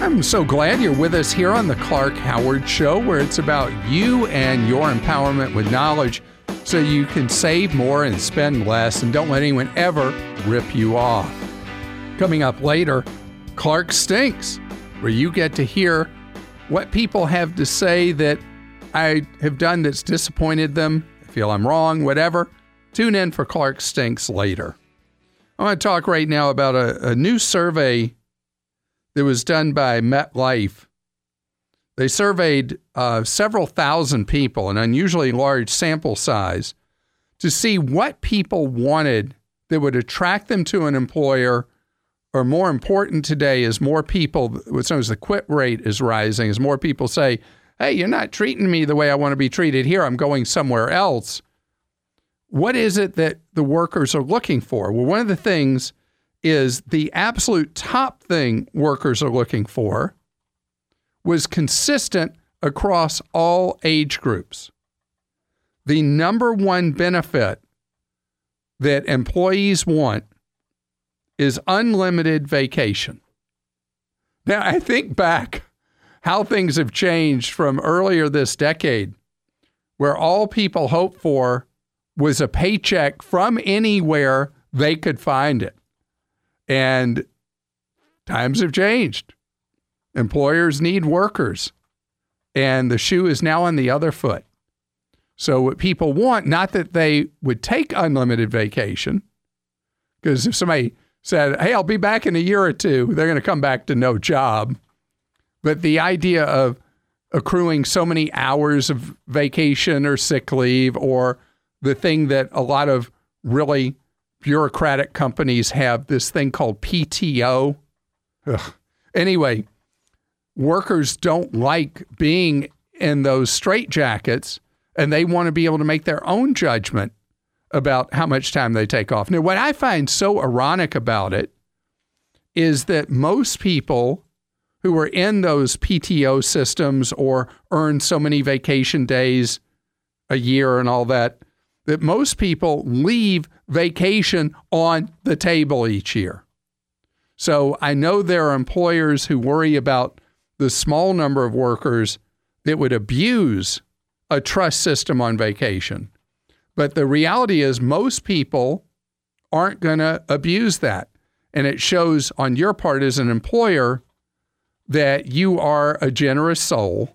I'm so glad you're with us here on the Clark Howard Show, where it's about you and your empowerment with knowledge so you can save more and spend less and don't let anyone ever rip you off. Coming up later, Clark Stinks, where you get to hear what people have to say that I have done that's disappointed them. I feel I'm wrong, whatever. Tune in for Clark Stinks later. I want to talk right now about a new survey that was done by MetLife. They surveyed several thousand people, an unusually large sample size, to see what people wanted that would attract them to an employer, or more important today is more people, what's known as the quit rate is rising, as more people say, hey, you're not treating me the way I want to be treated here, I'm going somewhere else. What is it that the workers are looking for? Well, one of the things is the absolute top thing workers are looking for was consistent across all age groups. The number one benefit that employees want is unlimited vacation. Now, I think back how things have changed from earlier this decade, where all people hoped for was a paycheck from anywhere they could find it. And times have changed. Employers need workers, and the shoe is now on the other foot. So what people want, not that they would take unlimited vacation, because if somebody said, hey, I'll be back in a year or two, they're going to come back to no job. But the idea of accruing so many hours of vacation or sick leave, or the thing that a lot of really bureaucratic companies have, this thing called PTO. Ugh. Anyway, workers don't like being in those straitjackets, and they want to be able to make their own judgment about how much time they take off. Now, what I find so ironic about it is that most people who are in those PTO systems or earn so many vacation days a year and all that most people leave vacation on the table each year. So I know there are employers who worry about the small number of workers that would abuse a trust system on vacation. But the reality is most people aren't going to abuse that. And it shows on your part as an employer that you are a generous soul.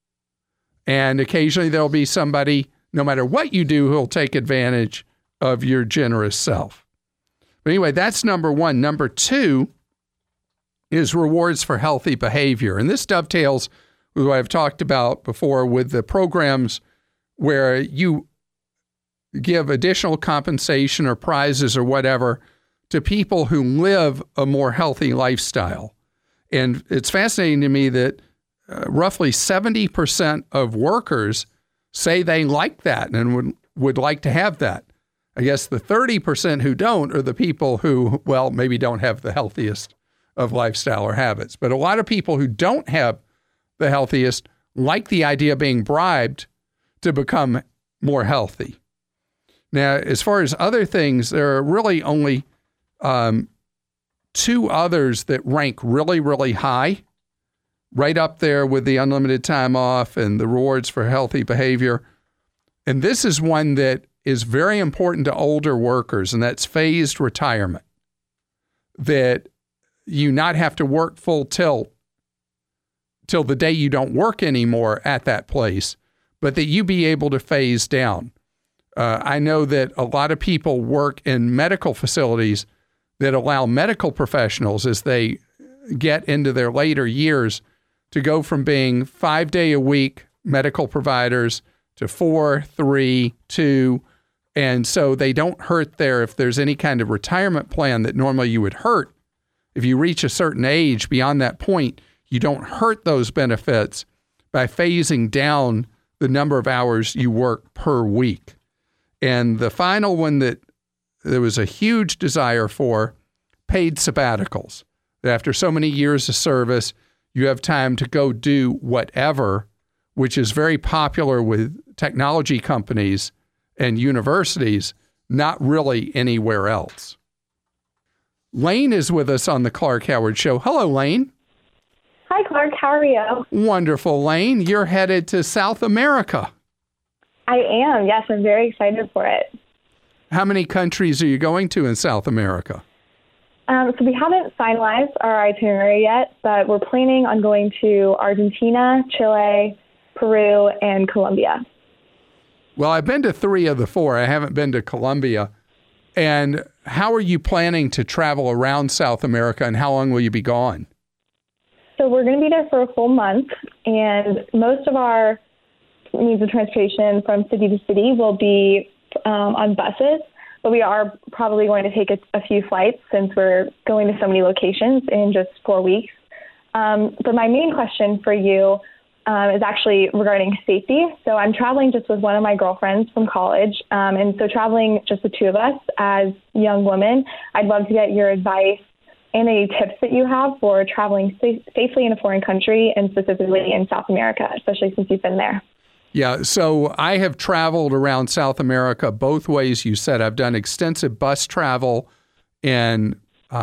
And occasionally there'll be somebody, no matter what you do, who'll take advantage of your generous self. But anyway, that's number one. Number two is rewards for healthy behavior. And this dovetails with what I've talked about before with the programs where you give additional compensation or prizes or whatever to people who live a more healthy lifestyle. And it's fascinating to me that roughly 70% of workers say they like that and would like to have that. I guess the 30% who don't are the people who, well, maybe don't have the healthiest of lifestyle or habits. But a lot of people who don't have the healthiest like the idea of being bribed to become more healthy. Now, as far as other things, there are really only two others that rank really, really high, right up there with the unlimited time off and the rewards for healthy behavior. And this is one that is very important to older workers, and that's phased retirement. That you not have to work full tilt till the day you don't work anymore at that place, but that you be able to phase down. I know that a lot of people work in medical facilities that allow medical professionals, as they get into their later years, to go from being 5-day-a-week medical providers to 4, 3, 2, and so they don't hurt if there's any kind of retirement plan that normally you would hurt. If you reach a certain age, beyond that point, you don't hurt those benefits by phasing down the number of hours you work per week. And the final one that there was a huge desire for, paid sabbaticals. That after so many years of service, you have time to go do whatever, which is very popular with technology companies and universities, not really anywhere else. Lane is with us on the Clark Howard Show. Hello, Lane. Hi, Hi, Clark. How are you? Wonderful, Lane. You're headed to South America. I am. Yes, I'm very excited for it. How many countries are you going to in South America? So we haven't finalized our itinerary yet, but we're planning on going to Argentina, Chile, Peru, and Colombia. Well, I've been to 3 of the 4. I haven't been to Colombia. And how are you planning to travel around South America, and how long will you be gone? So we're going to be there for a full month, and most of our means of transportation from city to city will be on buses, but we are probably going to take a few flights since we're going to so many locations in just 4 weeks. But my main question for you is actually regarding safety. So I'm traveling just with one of my girlfriends from college, and so traveling just the 2 of us as young women, I'd love to get your advice and any tips that you have for traveling safely in a foreign country, and specifically in South America, especially since you've been there. Yeah, so I have traveled around South America both ways you said. I've done extensive bus travel in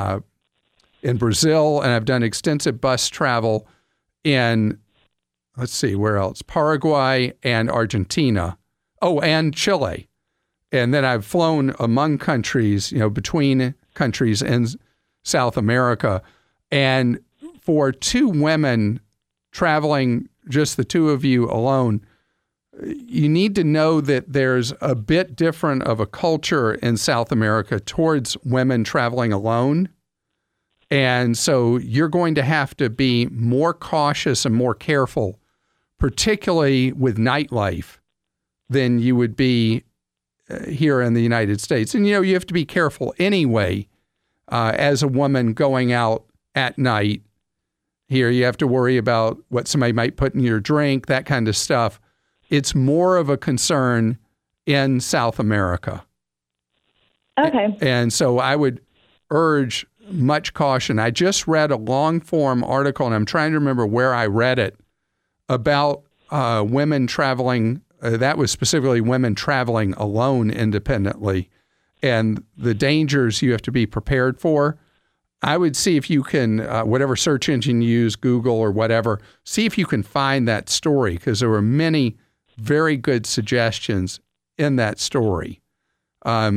Brazil, and I've done extensive bus travel in, let's see, where else? Paraguay and Argentina. Oh, and Chile. And then I've flown among countries, between countries in South America. And for 2 women traveling, just the 2 of you alone, you need to know that there's a bit different of a culture in South America towards women traveling alone. And so you're going to have to be more cautious and more careful, particularly with nightlife, than you would be here in the United States. And, you have to be careful anyway as a woman going out at night. Here, you have to worry about what somebody might put in your drink, that kind of stuff. It's more of a concern in South America. Okay. And so I would urge much caution. I just read a long-form article, and I'm trying to remember where I read it, about women traveling. That was specifically women traveling alone independently, and the dangers you have to be prepared for. I would see if you can, whatever search engine you use, Google or whatever, see if you can find that story, because there were many very good suggestions in that story. Are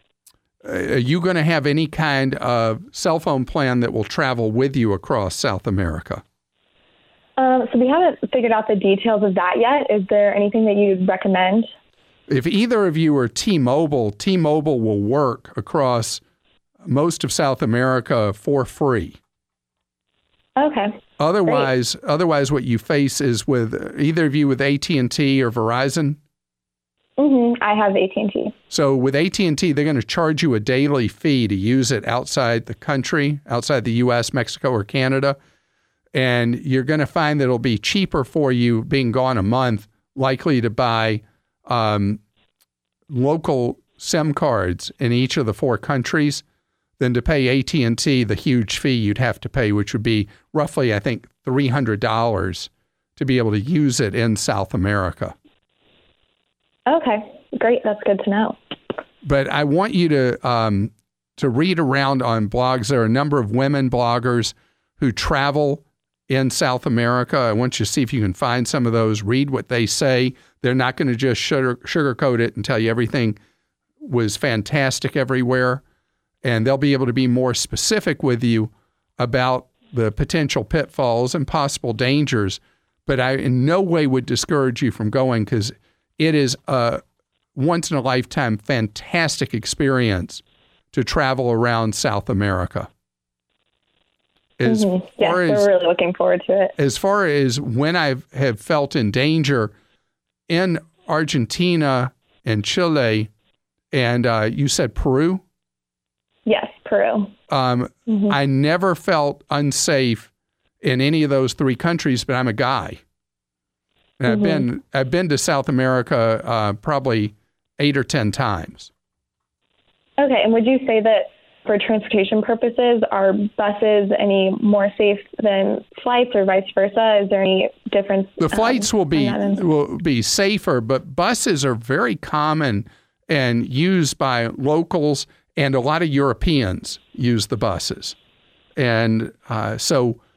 you going to have any kind of cell phone plan that will travel with you across South America? So we haven't figured out the details of that yet. Is there anything that you'd recommend? If either of you are T-Mobile, T-Mobile will work across most of South America for free. Okay. Otherwise, what you face is with either of you with AT&T or Verizon. I have AT&T. So with AT&T, they're going to charge you a daily fee to use it outside the country, outside the U.S., Mexico, or Canada. And you're going to find that it'll be cheaper for you being gone a month, likely to buy local SIM cards in each of the 4 countries, than to pay AT&T the huge fee you'd have to pay, which would be roughly, I think, $300 to be able to use it in South America. Okay, great. That's good to know. But I want you to read around on blogs. There are a number of women bloggers who travel in South America. I want you to see if you can find some of those. Read what they say. They're not going to just sugarcoat it and tell you everything was fantastic everywhere. And they'll be able to be more specific with you about the potential pitfalls and possible dangers. But I in no way would discourage you from going, because it is a once-in-a-lifetime fantastic experience to travel around South America. Yes, we're really looking forward to it. As far as when I have felt in danger in Argentina and Chile, and you said Peru? Yes, Peru. I never felt unsafe in any of those 3 countries, but I'm a guy. And I've been to South America probably 8 or 10 times. Okay, and would you say that for transportation purposes, are buses any more safe than flights, or vice versa? Is there any difference? The flights will be safer, but buses are very common and used by locals, and a lot of Europeans use the buses. And so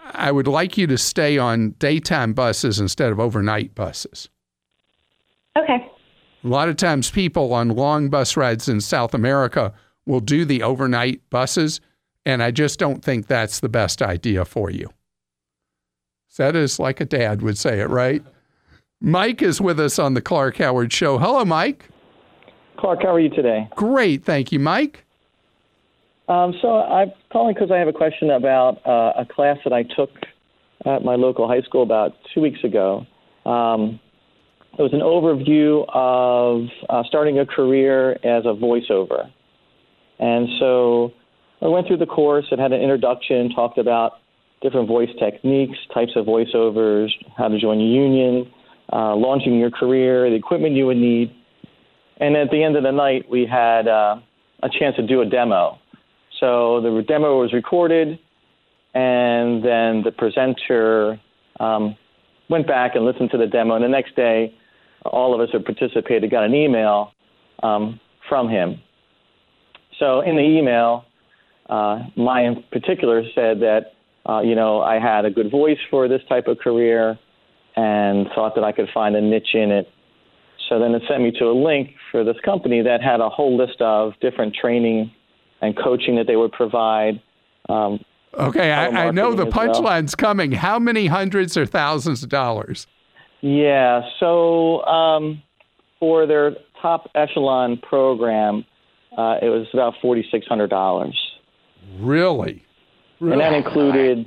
I would like you to stay on daytime buses instead of overnight buses. Okay. A lot of times people on long bus rides in South America will do the overnight buses, and I just don't think that's the best idea for you. So that is like a dad would say it, right? Mike is with us on the Clark Howard Show. Hello, Mike. Clark, how are you today? Great. Thank you, Mike. So I'm calling because I have a question about a class that I took at my local high school about 2 weeks ago. It was an overview of starting a career as a voiceover. And so I went through the course. It had an introduction, talked about different voice techniques, types of voiceovers, how to join a union, launching your career, the equipment you would need. And at the end of the night, we had a chance to do a demo. So the demo was recorded, and then the presenter went back and listened to the demo. And the next day, all of us who participated got an email from him. So in the email, mine in particular said that, I had a good voice for this type of career and thought that I could find a niche in it. So then it sent me to a link for this company that had a whole list of different training and coaching that they would provide. Okay, I know the punchline's coming. How many hundreds or thousands of dollars? Yeah, so for their top echelon program, it was about $4,600. Really? And that included...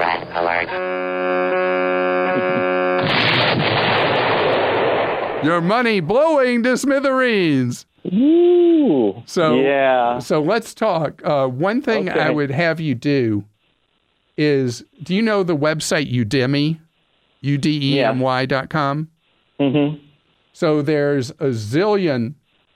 Your money blowing to smithereens. Ooh, So let's talk. One thing I would have you do is, do you know the website Udemy? Udemy.com? Mm-hmm. So there's a zillion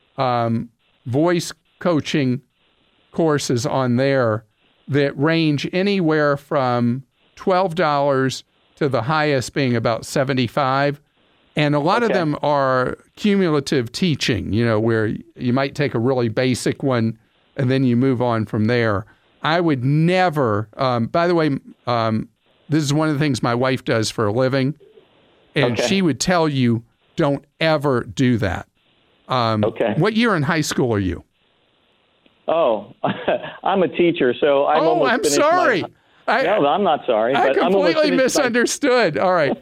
voice coaching courses on there that range anywhere from $12 to the highest being about $75. And a lot of them are cumulative teaching, where you might take a really basic one and then you move on from there. I would never, by the way, this is one of the things my wife does for a living, and she would tell you, don't ever do that. What year in high school are you? Oh, I'm a teacher, so I'm almost I'm finished. sorry. No, I'm not sorry. I completely misunderstood. All right.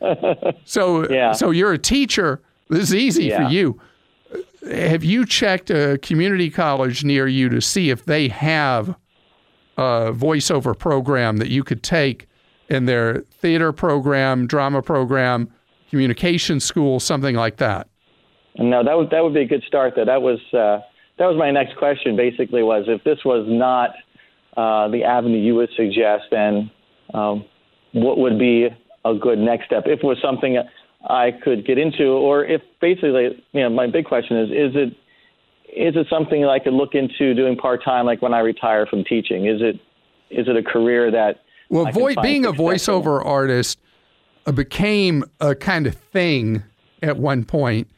So you're a teacher. This is easy for you. Have you checked a community college near you to see if they have a voiceover program that you could take in their theater program, drama program, communication school, something like that? No, that would be a good start, though. That was my next question, basically, was if this was not the avenue you would suggest, then what would be a good next step? If it was something I could get into, or if basically, my big question is it something that I could look into doing part-time, like when I retire from teaching? Is it a career that... Well, being a voiceover artist became a kind of thing at one point.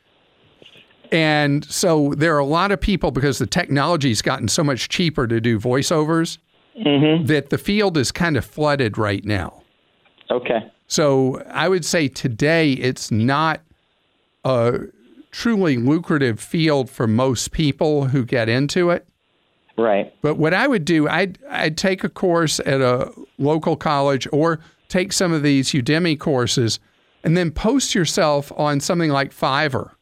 And so there are a lot of people, because the technology's gotten so much cheaper to do voiceovers, that the field is kind of flooded right now. Okay. So I would say today it's not a truly lucrative field for most people who get into it. Right. But what I would do, I'd take a course at a local college or take some of these Udemy courses and then post yourself on something like Fiverr.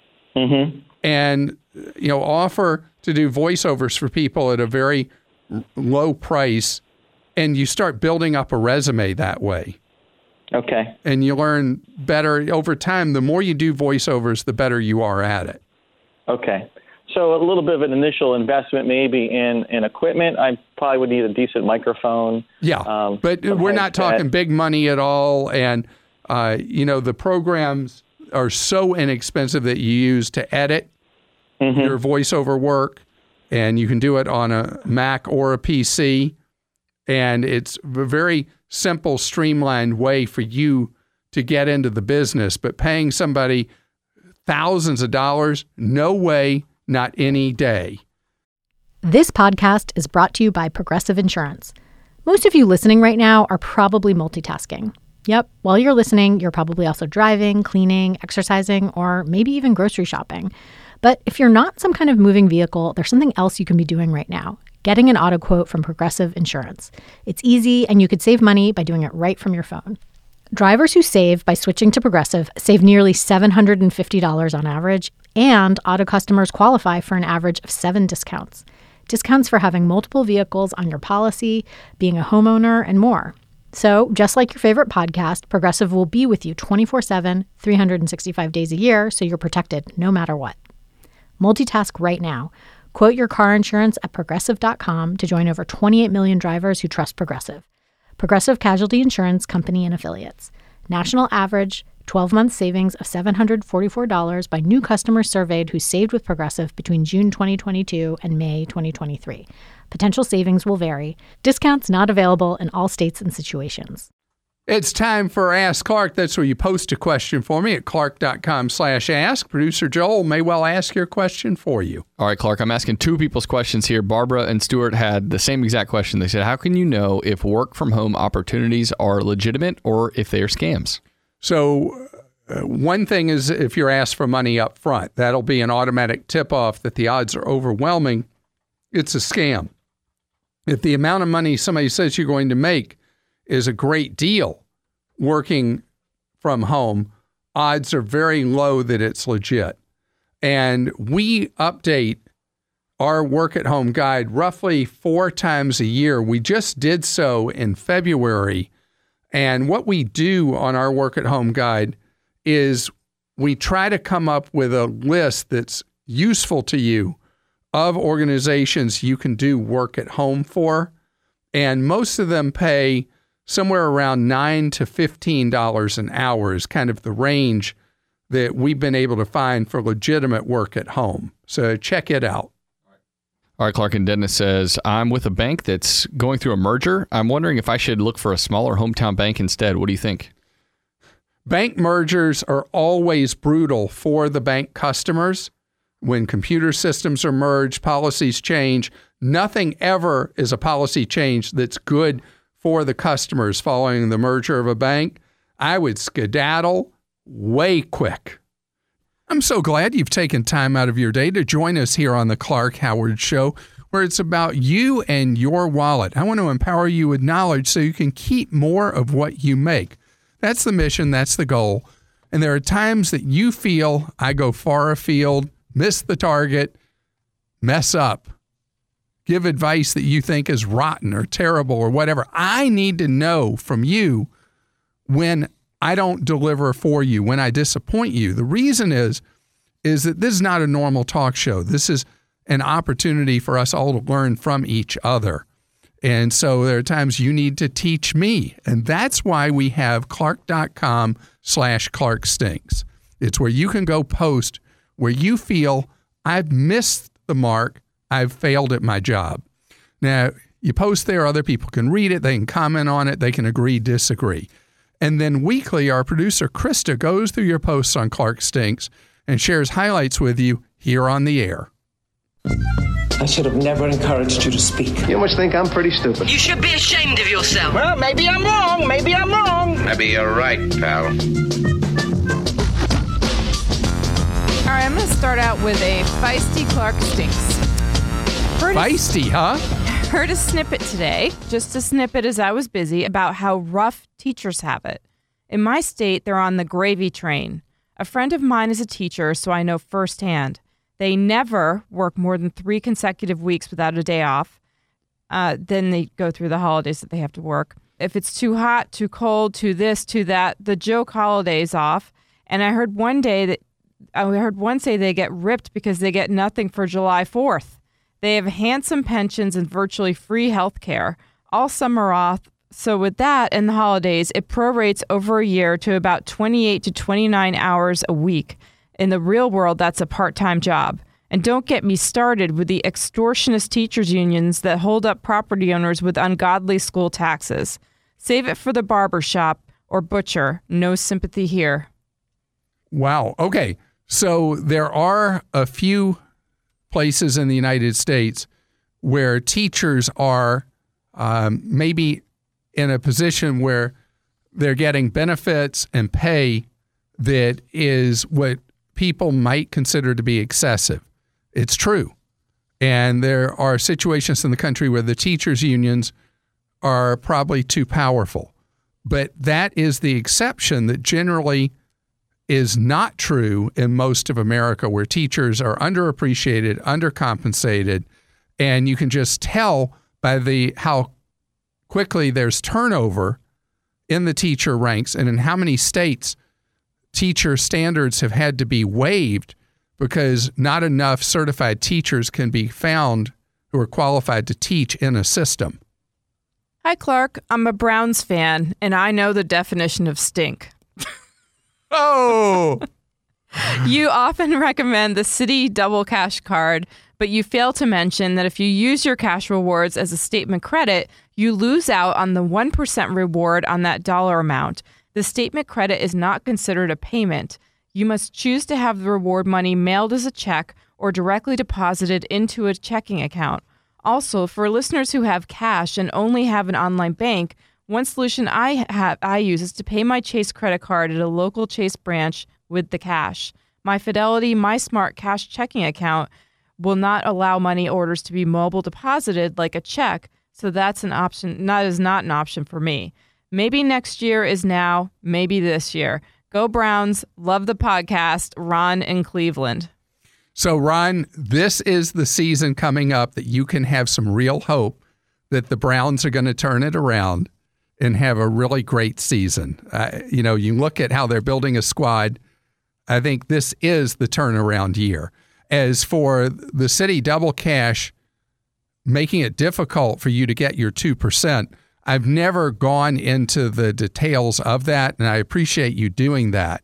And, offer to do voiceovers for people at a very low price, and you start building up a resume that way. Okay. And you learn better over time. The more you do voiceovers, the better you are at it. Okay. So a little bit of an initial investment maybe in equipment. I probably would need a decent microphone. Yeah, but we're not talking big money at all. And, the programs are so inexpensive that you use to edit your voiceover work, and you can do it on a Mac or a PC, and it's a very simple, streamlined way for you to get into the business. But paying somebody thousands of dollars, no way, not any day. This podcast is brought to you by Progressive Insurance. Most of you listening right now are probably multitasking. Yep, while you're listening, you're probably also driving, cleaning, exercising, or maybe even grocery shopping. But if you're not some kind of moving vehicle, there's something else you can be doing right now. Getting an auto quote from Progressive Insurance. It's easy, and you could save money by doing it right from your phone. Drivers who save by switching to Progressive save nearly $750 on average, and auto customers qualify for an average of 7 discounts. Discounts for having multiple vehicles on your policy, being a homeowner, and more. So, just like your favorite podcast, Progressive will be with you 24/7, 365 days a year, so you're protected no matter what. Multitask right now. Quote your car insurance at Progressive.com to join over 28 million drivers who trust Progressive. Progressive Casualty Insurance Company and Affiliates. National average 12-month savings of $744 by new customers surveyed who saved with Progressive between June 2022 and May 2023. Potential savings will vary. Discounts not available in all states and situations. It's time for Ask Clark. That's where you post a question for me at clark.com/ask. Producer Joel may well ask your question for you. All right, Clark, I'm asking two people's questions here. Barbara and Stuart had the same exact question. They said, how can you know if work from home opportunities are legitimate or if they are scams? So one thing is if you're asked for money up front, that'll be an automatic tip-off that the odds are overwhelming. It's a scam. If the amount of money somebody says you're going to make is a great deal working from home, odds are very low that it's legit. And we update our work at home guide roughly 4 times a year. We just did so in February. And what we do on our work at home guide is we try to come up with a list that's useful to you of organizations you can do work at home for. And most of them pay somewhere around $9 to $15 an hour is kind of the range that we've been able to find for legitimate work at home. So check it out. All right, Clark and Dennis says, I'm with a bank that's going through a merger. I'm wondering if I should look for a smaller hometown bank instead. What do you think? Bank mergers are always brutal for the bank customers. When computer systems are merged, policies change. Nothing ever is a policy change that's good for the customers following the merger of a bank. I would skedaddle way quick. I'm so glad you've taken time out of your day to join us here on the Clark Howard Show, where it's about you and your wallet. I want to empower you with knowledge so you can keep more of what you make. That's the mission. That's the goal. And there are times that you feel I go far afield, miss the target, mess up, give advice that you think is rotten or terrible or whatever. I need to know from you when I don't deliver for you, when I disappoint you. The reason is that this is not a normal talk show. This is an opportunity for us all to learn from each other. And so there are times you need to teach me. And that's why we have clark.com/ClarkStinks. It's where you can go post where you feel I've missed the mark, I've failed at my job. Now, you post there, other people can read it, they can comment on it, they can agree, disagree. And then weekly, our producer, Krista, goes through your posts on Clark Stinks and shares highlights with you here on the air. I should have never encouraged you to speak. You must think I'm pretty stupid. You should be ashamed of yourself. Well, maybe I'm wrong. Maybe I'm wrong. Maybe you're right, pal. All right, I'm going to start out with a feisty Clark Stinks. Feisty, huh? Heard a snippet today, just a snippet as I was busy, about how rough teachers have it. In my state, they're on the gravy train. A friend of mine is a teacher, so I know firsthand. They never work more than 3 consecutive weeks without a day off. Then they go through the holidays that they have to work. If it's too hot, too cold, too this, too that, the joke holidays off. And I heard one say they get ripped because they get nothing for July 4th. They have handsome pensions and virtually free health care. All summer off. So with that and the holidays, it prorates over a year to about 28 to 29 hours a week. In the real world, that's a part-time job. And don't get me started with the extortionist teachers unions that hold up property owners with ungodly school taxes. Save it for the barber shop or butcher. No sympathy here. Wow. Okay. So there are a few places in the United States where teachers are maybe in a position where they're getting benefits and pay that is what people might consider to be excessive. It's true. And there are situations in the country where the teachers' unions are probably too powerful. But that is the exception that generally is not true in most of America, where teachers are underappreciated, undercompensated, and you can just tell by how quickly there's turnover in the teacher ranks and in how many states teacher standards have had to be waived because not enough certified teachers can be found who are qualified to teach in a system. Hi, Clark. I'm a Browns fan, and I know the definition of stink. Oh! You often recommend the Citi Double Cash card, but you fail to mention that if you use your cash rewards as a statement credit, you lose out on the 1% reward on that dollar amount. The statement credit is not considered a payment. You must choose to have the reward money mailed as a check or directly deposited into a checking account. Also, for listeners who have cash and only have an online bank, one solution I use is to pay my Chase credit card at a local Chase branch with the cash. My Fidelity My Smart Cash checking account will not allow money orders to be mobile deposited like a check, so that's an option. That is not an option for me. Maybe next year is now, maybe this year. Go Browns. Love the podcast. Ron in Cleveland. So, Ron, this is the season coming up that you can have some real hope that the Browns are going to turn it around and have a really great season. You look at how they're building a squad. I think this is the turnaround year. As for the Citi Double Cash making it difficult for you to get your 2%, I've never gone into the details of that, and I appreciate you doing that.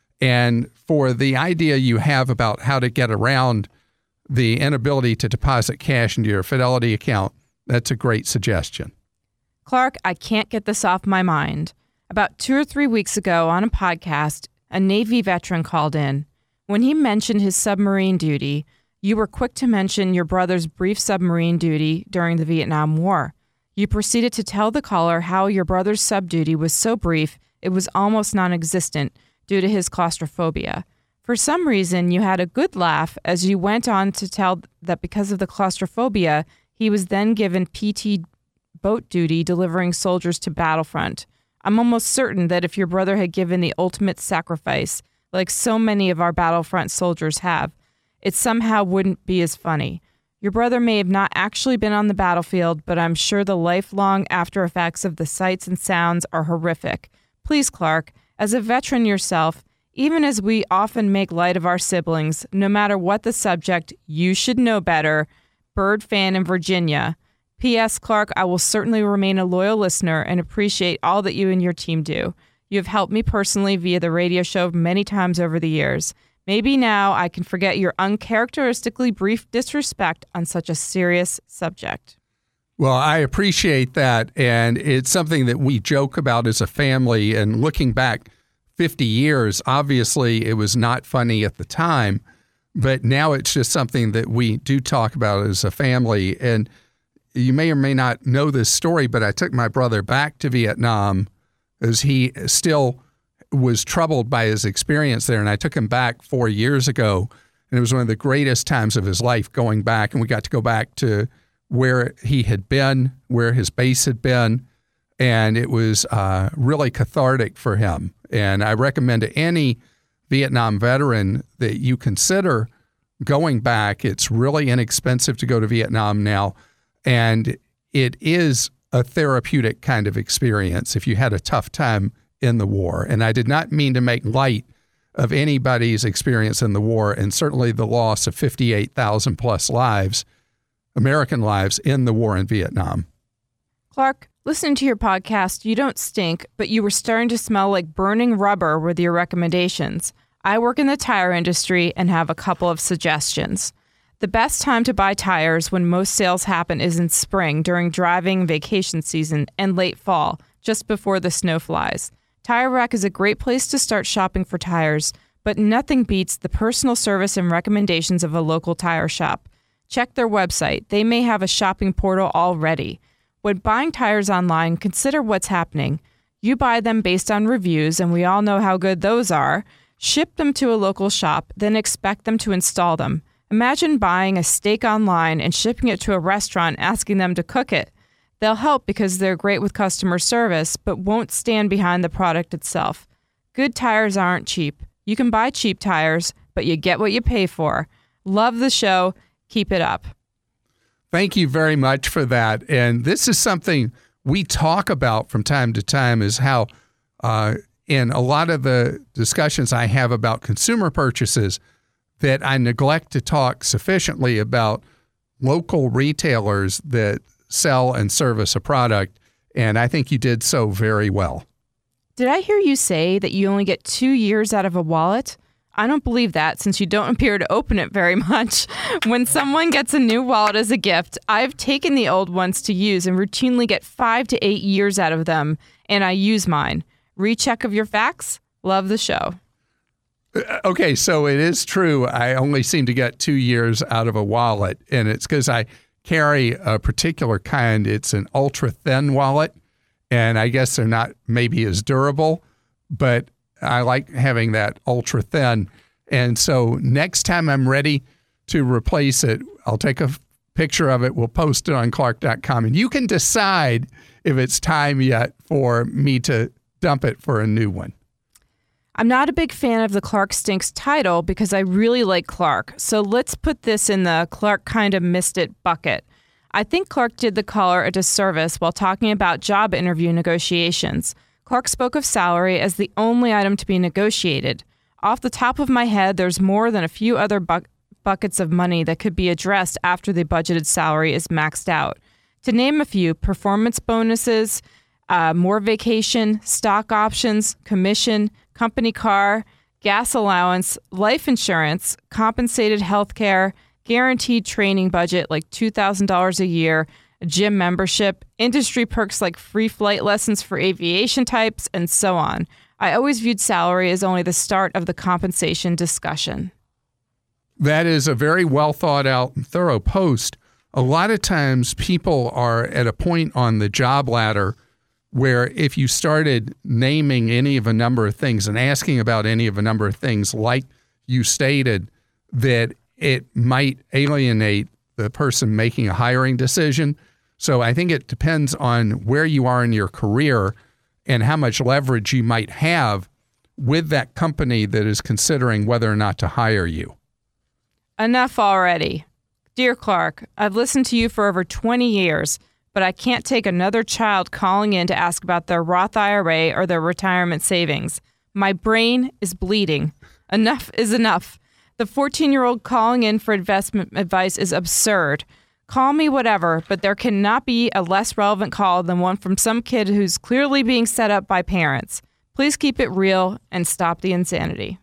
And for the idea you have about how to get around the inability to deposit cash into your Fidelity account, that's a great suggestion. Clark, I can't get this off my mind. About 2 or 3 weeks ago on a podcast, a Navy veteran called in. When he mentioned his submarine duty, you were quick to mention your brother's brief submarine duty during the Vietnam War. You proceeded to tell the caller how your brother's sub duty was so brief it was almost non-existent due to his claustrophobia. For some reason, you had a good laugh as you went on to tell that because of the claustrophobia, he was then given PT boat duty delivering soldiers to battlefront. I'm almost certain that if your brother had given the ultimate sacrifice, like so many of our battlefront soldiers have, it somehow wouldn't be as funny. Your brother may have not actually been on the battlefield, but I'm sure the lifelong after effects of the sights and sounds are horrific. Please, Clark, as a veteran yourself, even as we often make light of our siblings, no matter what the subject, you should know better. Bird fan in Virginia. P.S. Clark, I will certainly remain a loyal listener and appreciate all that you and your team do. You have helped me personally via the radio show many times over the years. Maybe now I can forget your uncharacteristically brief disrespect on such a serious subject. Well, I appreciate that, and it's something that we joke about as a family, and looking back 50 years, obviously it was not funny at the time, but now it's just something that we do talk about as a family. And you may or may not know this story, but I took my brother back to Vietnam as he still was troubled by his experience there, and I took him back 4 years ago, and it was one of the greatest times of his life going back, and we got to go back to where he had been, where his base had been, and it was really cathartic for him. And I recommend to any Vietnam veteran that you consider going back. It's really inexpensive to go to Vietnam now, and it is a therapeutic kind of experience if you had a tough time in the war. And I did not mean to make light of anybody's experience in the war, and certainly the loss of 58,000 plus lives, American lives, in the war in Vietnam. Clark, listening to your podcast, you don't stink, but you were starting to smell like burning rubber with your recommendations. I work in the tire industry and have a couple of suggestions. The best time to buy tires when most sales happen is in spring during driving vacation season and late fall, just before the snow flies. Tire Rack is a great place to start shopping for tires, but nothing beats the personal service and recommendations of a local tire shop. Check their website. They may have a shopping portal already. When buying tires online, consider what's happening. You buy them based on reviews, and we all know how good those are. Ship them to a local shop, then expect them to install them. Imagine buying a steak online and shipping it to a restaurant asking them to cook it. They'll help because they're great with customer service, but won't stand behind the product itself. Good tires aren't cheap. You can buy cheap tires, but you get what you pay for. Love the show. Keep it up. Thank you very much for that. And this is something we talk about from time to time, is how in a lot of the discussions I have about consumer purchases, that I neglect to talk sufficiently about local retailers that sell and service a product. And I think you did so very well. Did I hear you say that you only get 2 years out of a wallet? I don't believe that, since you don't appear to open it very much. When someone gets a new wallet as a gift, I've taken the old ones to use and routinely get 5 to 8 years out of them, and I use mine. Recheck of your facts? Love the show. Okay, so it is true. I only seem to get 2 years out of a wallet, and it's because I carry a particular kind. It's an ultra-thin wallet, and I guess they're not maybe as durable, but I like having that ultra thin. And so next time I'm ready to replace it, I'll take a picture of it. We'll post it on Clark.com. And you can decide if it's time yet for me to dump it for a new one. I'm not a big fan of the Clark Stinks title because I really like Clark. So let's put this in the Clark kind of missed it bucket. I think Clark did the caller a disservice while talking about job interview negotiations. Clark spoke of salary as the only item to be negotiated. Off the top of my head, there's more than a few other buckets of money that could be addressed after the budgeted salary is maxed out. To name a few, performance bonuses, more vacation, stock options, commission, company car, gas allowance, life insurance, compensated health care, guaranteed training budget like $2,000 a year, a gym membership, industry perks like free flight lessons for aviation types, and so on. I always viewed salary as only the start of the compensation discussion. That is a very well thought out and thorough post. A lot of times people are at a point on the job ladder where if you started naming any of a number of things and asking about any of a number of things like you stated, that it might alienate the person making a hiring decision. So I think it depends on where you are in your career and how much leverage you might have with that company that is considering whether or not to hire you. Enough already. Dear Clark, I've listened to you for over 20 years, but I can't take another child calling in to ask about their Roth IRA or their retirement savings. My brain is bleeding. Enough is enough. The 14-year-old calling in for investment advice is absurd. Call me whatever, but there cannot be a less relevant call than one from some kid who's clearly being set up by parents. Please keep it real and stop the insanity.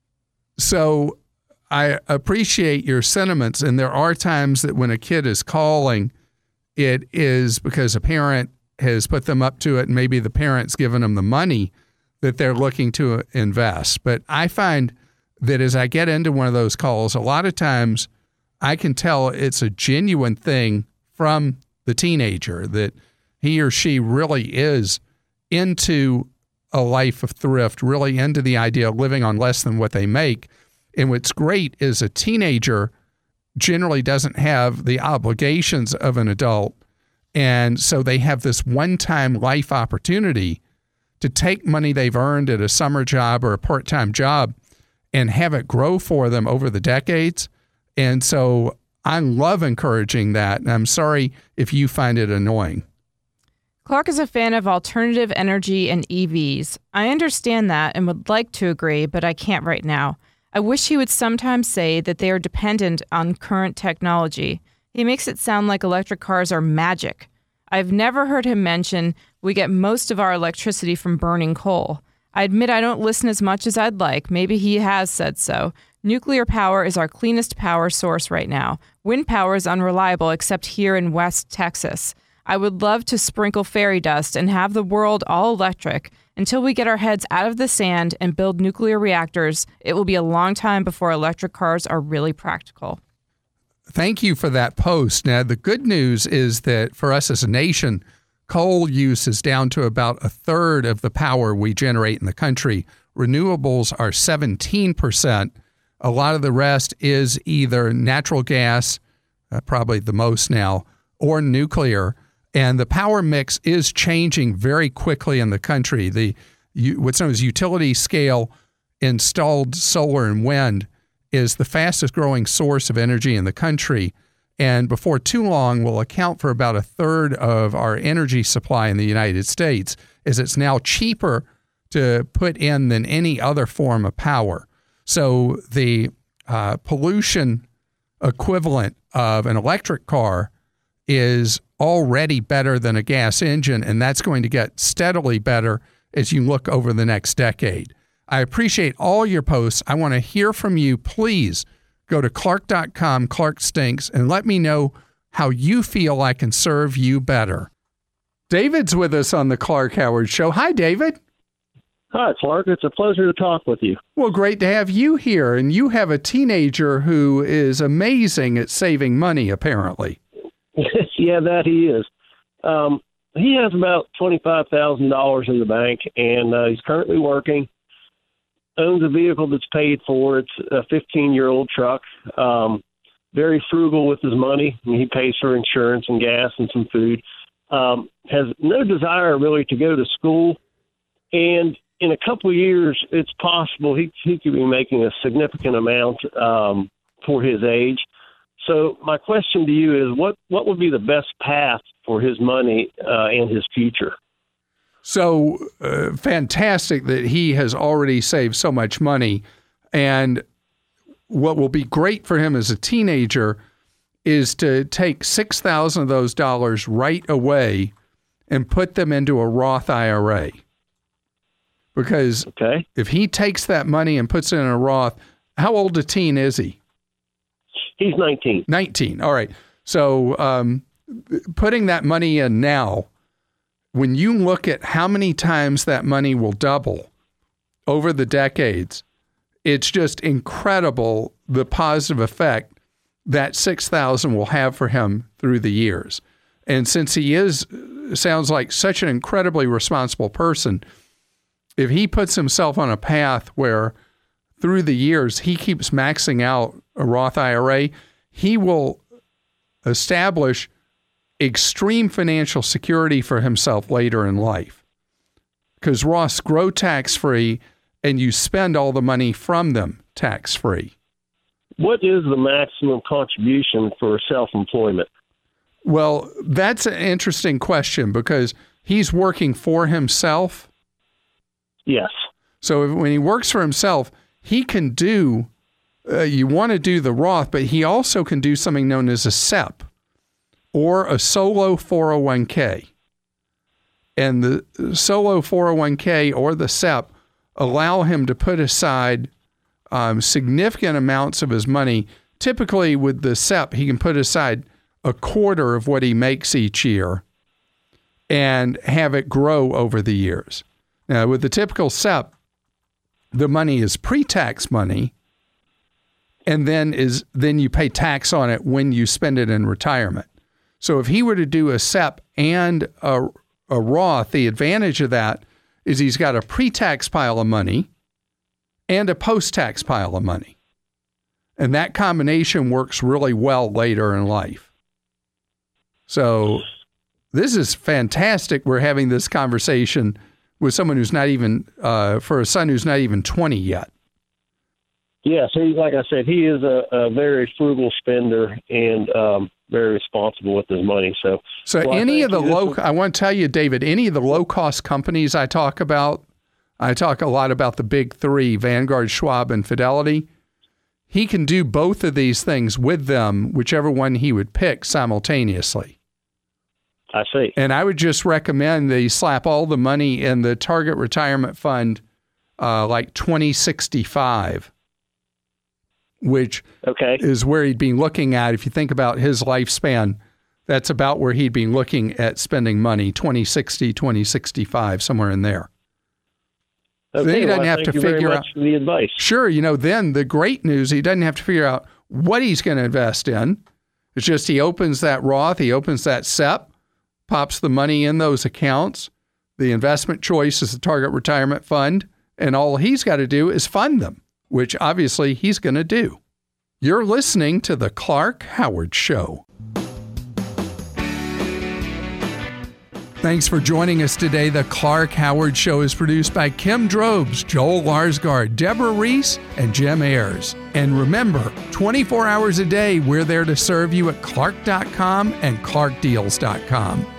So I appreciate your sentiments, and there are times that when a kid is calling, it is because a parent has put them up to it, and maybe the parent's given them the money that they're looking to invest. But I find that as I get into one of those calls, a lot of times I can tell it's a genuine thing from the teenager, that he or she really is into a life of thrift, really into the idea of living on less than what they make. And what's great is a teenager generally doesn't have the obligations of an adult. And so they have this one-time life opportunity to take money they've earned at a summer job or a part-time job and have it grow for them over the decades. And so I love encouraging that. And I'm sorry if you find it annoying. Clark is a fan of alternative energy and EVs. I understand that and would like to agree, but I can't right now. I wish he would sometimes say that they are dependent on current technology. He makes it sound like electric cars are magic. I've never heard him mention we get most of our electricity from burning coal. I admit I don't listen as much as I'd like. Maybe he has said so. Nuclear power is our cleanest power source right now. Wind power is unreliable except here in West Texas. I would love to sprinkle fairy dust and have the world all electric. Until we get our heads out of the sand and build nuclear reactors, it will be a long time before electric cars are really practical. thank you for that post. Now, the good news is that for us as a nation, coal use is down to about a third of the power we generate in the country. Renewables are 17%. A lot of the rest is either natural gas, probably the most now, or nuclear. And the power mix is changing very quickly in the country. What's known as utility scale installed solar and wind is the fastest growing source of energy in the country. And before too long will account for about a third of our energy supply in the United States, as it's now cheaper to put in than any other form of power. So the pollution equivalent of an electric car is already better than a gas engine, and that's going to get steadily better as you look over the next decade. I appreciate all your posts. I want to hear from you. Please go to Clark.com, Clark Stinks, and let me know how you feel I can serve you better. David's with us on the Clark Howard Show. Hi, David. Hi, Clark. It's a pleasure to talk with you. Well, great to have you here. And you have a teenager who is amazing at saving money, apparently. Yeah, that he is. He has about $25,000 in the bank, and he's currently working. Owns a vehicle that's paid for. It's a 15-year-old truck. Very frugal with his money. He pays for insurance and gas and some food. Has no desire really to go to school. And in a couple of years, it's possible he could be making a significant amount for his age. So my question to you is, what would be the best path for his money and his future? So fantastic that he has already saved so much money. And what will be great for him as a teenager is to take $6,000 of those dollars right away and put them into a Roth IRA. Because if he takes that money and puts it in a Roth, how old a teen is he? He's 19. 19. All right. So putting that money in now, when you look at how many times that money will double over the decades, it's just incredible the positive effect that $6,000 will have for him through the years. And since he sounds like such an incredibly responsible person, if he puts himself on a path where through the years he keeps maxing out a Roth IRA, he will establish extreme financial security for himself later in life. Because Roths grow tax-free and you spend all the money from them tax-free. What is the maximum contribution for self-employment? Well, that's an interesting question because he's working for himself. Yes. So when he works for himself, he can do, you want to do the Roth, but he also can do something known as a SEP or a solo 401k. And the solo 401k or the SEP allow him to put aside significant amounts of his money. Typically with the SEP, he can put aside a quarter of what he makes each year and have it grow over the years. Now, with the typical SEP, the money is pre-tax money, and then you pay tax on it when you spend it in retirement. So if he were to do a SEP and a Roth, the advantage of that is he's got a pre-tax pile of money and a post-tax pile of money. And that combination works really well later in life. So this is fantastic. We're having this conversation with someone who's not even, for a son who's not even 20 yet. Yes, like I said, he is a very frugal spender and very responsible with his money. So any of the I want to tell you, David, any of the low-cost companies I talk about, I talk a lot about the big three, Vanguard, Schwab, and Fidelity. He can do both of these things with them, whichever one he would pick simultaneously. I see. And I would just recommend that he slap all the money in the Target Retirement Fund, like 2065, which is where he'd be looking at. If you think about his lifespan, that's about where he'd be looking at spending money, 2060, 2065, somewhere in there. Okay, then he doesn't have thank to you figure very out much for the advice. Sure, then the great news, he doesn't have to figure out what he's going to invest in. It's just he opens that Roth, he opens that SEP, pops the money in those accounts. The investment choice is the Target Retirement Fund, and all he's got to do is fund them, which obviously he's going to do. You're listening to The Clark Howard Show. Thanks for joining us today. The Clark Howard Show is produced by Kim Drobes, Joel Larsgaard, Deborah Reese, and Jim Ayers. And remember, 24 hours a day, we're there to serve you at Clark.com and ClarkDeals.com.